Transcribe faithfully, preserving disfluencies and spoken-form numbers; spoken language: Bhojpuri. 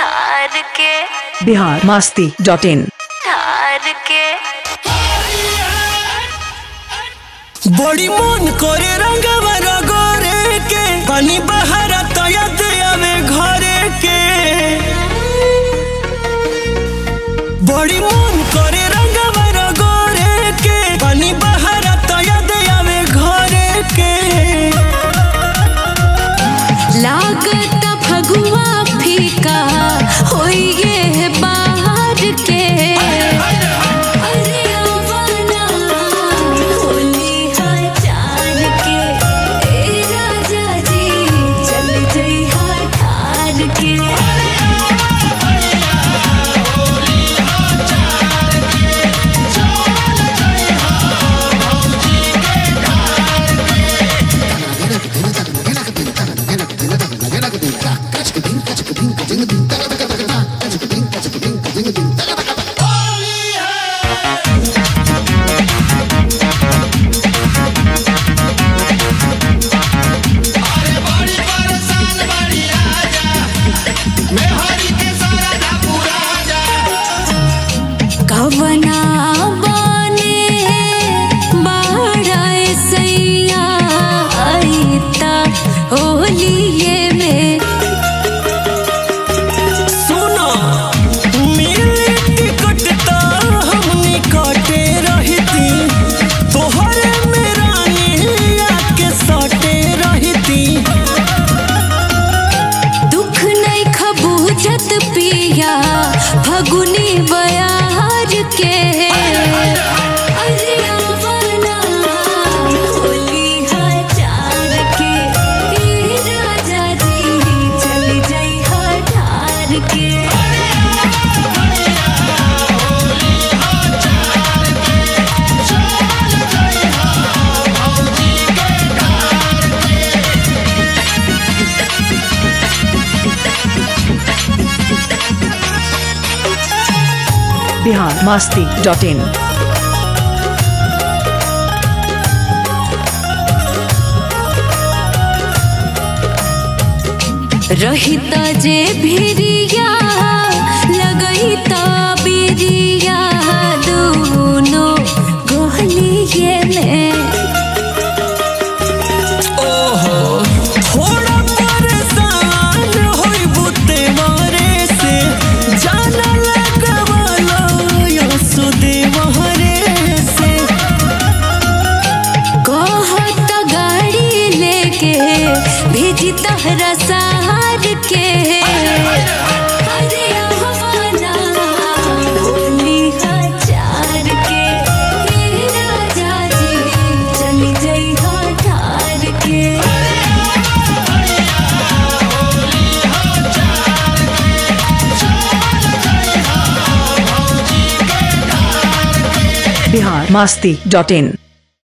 ठार के बिहार मस्ती डॉट इन। ठार के बड़ी मन करे रंगवा रगोरे के पानी बहारा तो याद आवे घरे के। बड़ी मन करे रंगवा रगोरे के पानी बहारा तो याद आवे घरे के। लागत फगुआ फीका होइए बाहर के। कवना बने बाड़ा सैया आईता होलिये में। सुनो मिले टिकट तो हमनी कटे रहती तोहरे में रानी आके सटे रहती। दुख नहीं खबूजत पिया फगुनी बयार के। अरे आवना होली हजार के राजा जी चली जाई हजार के। बिहार मस्ती डॉट इन। रहिता जे भिरिया लगहिता बिरिया दोनों गोहलिये में। ओहो थोड़ा परेशान होई बुते मारे से जाना लगवालो यो सुदे महरे से। कहत गाड़ी लेके भेजी तहरा सहार के। अरे आवना होली हजार के राजा जी चली जाई हजार के। बिहार मस्ती डॉट इन।